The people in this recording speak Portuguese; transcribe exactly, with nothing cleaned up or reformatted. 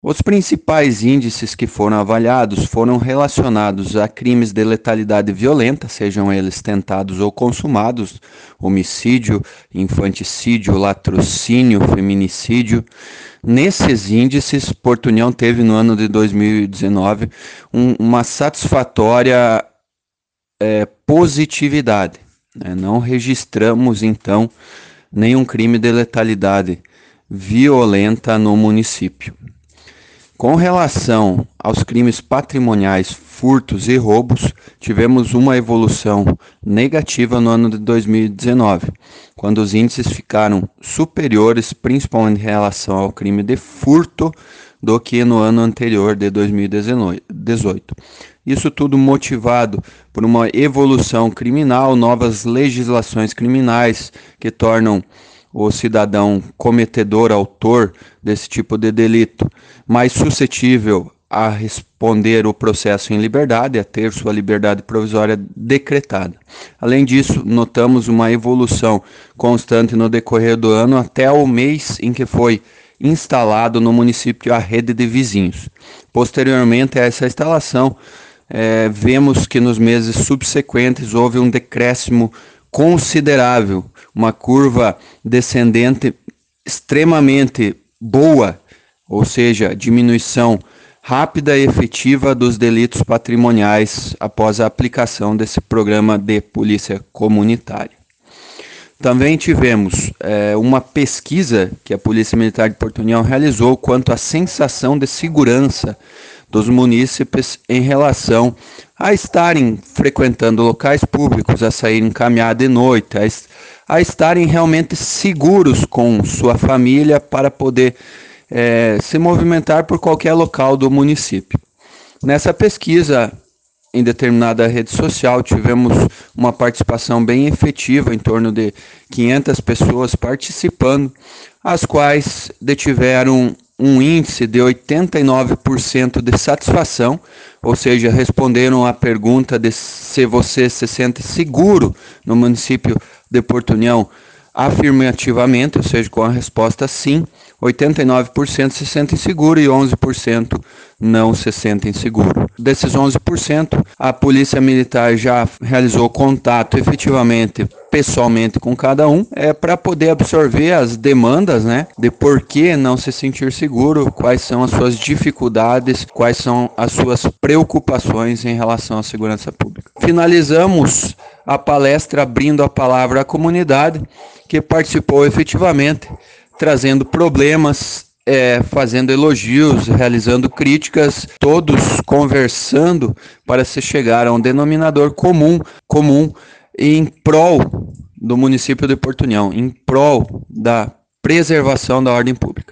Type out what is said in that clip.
Os principais índices que foram avaliados foram relacionados a crimes de letalidade violenta, sejam eles tentados ou consumados, homicídio, infanticídio, latrocínio, feminicídio. Nesses índices, Porto União teve no ano de dois mil e dezenove um, uma satisfatória é, positividade. Né? Não registramos, então, nenhum crime de letalidade violenta no município. Com relação aos crimes patrimoniais, furtos e roubos, tivemos uma evolução negativa no ano de dois mil e dezenove, quando os índices ficaram superiores, principalmente em relação ao crime de furto, do que no ano anterior de dois mil e dezoito. Isso tudo motivado por uma evolução criminal, novas legislações criminais que tornam o cidadão cometedor, autor desse tipo de delito, mais suscetível a responder o processo em liberdade, a ter sua liberdade provisória decretada. Além disso, notamos uma evolução constante no decorrer do ano até o mês em que foi instalado no município a rede de vizinhos. Posteriormente a essa instalação, eh, vemos que nos meses subsequentes houve um decréscimo considerável, uma curva descendente extremamente boa, ou seja, diminuição rápida e efetiva dos delitos patrimoniais após a aplicação desse programa de polícia comunitária. Também tivemos é, uma pesquisa que a Polícia Militar de Porto União realizou quanto à sensação de segurança dos munícipes em relação a estarem frequentando locais públicos, a saírem caminhar de noite, a, est a estarem realmente seguros com sua família para poder é, se movimentar por qualquer local do município. Nessa pesquisa, em determinada rede social, tivemos uma participação bem efetiva, em torno de quinhentas pessoas participando, as quais detiveram um índice de oitenta e nove por cento de satisfação, ou seja, responderam à pergunta de se você se sente seguro no município de Porto União afirmativamente, ou seja, com a resposta sim. oitenta e nove por cento se sentem seguros e onze por cento não se sentem seguros. Desses onze por cento, a Polícia Militar já realizou contato efetivamente, pessoalmente com cada um, é para poder absorver as demandas, né, de por que não se sentir seguro, quais são as suas dificuldades, quais são as suas preocupações em relação à segurança pública. Finalizamos a palestra abrindo a palavra à comunidade que participou efetivamente, trazendo problemas, é, fazendo elogios, realizando críticas, todos conversando para se chegar a um denominador comum, comum em prol do município de Porto União, em prol da preservação da ordem pública.